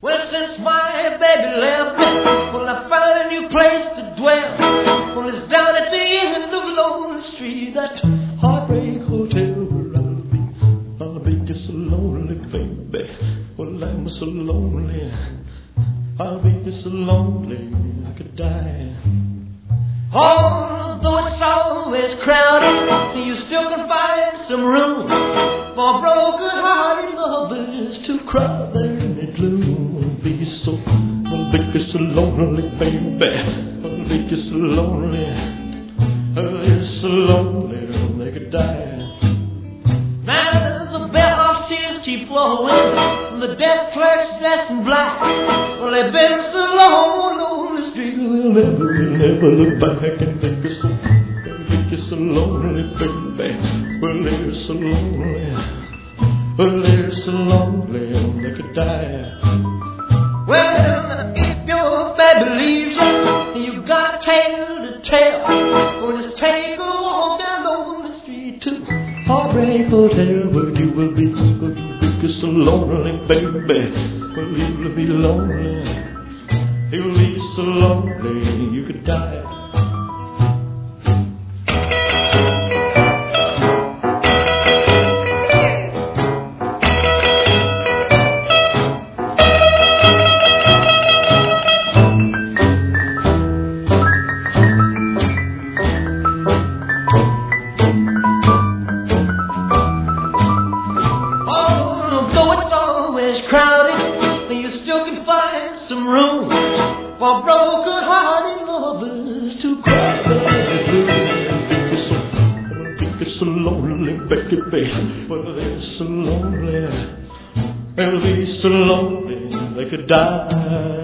Well, since my baby left, well, I found a new place to dwell. Well, it's down at the end of Lonely Street, that Heartbreak Hotel where I'll be just so lonely, baby. Well, I'm so lonely, I'll be just so lonely, I could die. Although it's always crowded, you still can find some room for broken-hearted lovers to cry there in the gloom. I'll be just so lonely, baby. I'll be just so lonely. I'll be so lonely they could die. Now the bellhop's tears keep flowing, the desk clerk's dressed in black. Well, they've been so long on the street, they'll never look back. And they're just so lonely, baby. Well, they're so lonely. Well, they're so lonely they could die. Well, if your baby leaves you got a tale to tell. Well, just take a walk down on the street to Heartbreak Hotel, where you will be just so lonely, baby. Well, you'll be lonely. You'll be so lonely you could die. Crowded, you still can find some room for broken-hearted lovers to cry. They're so lonely, baby. Well, they're so lonely. They'll be so lonely they could die.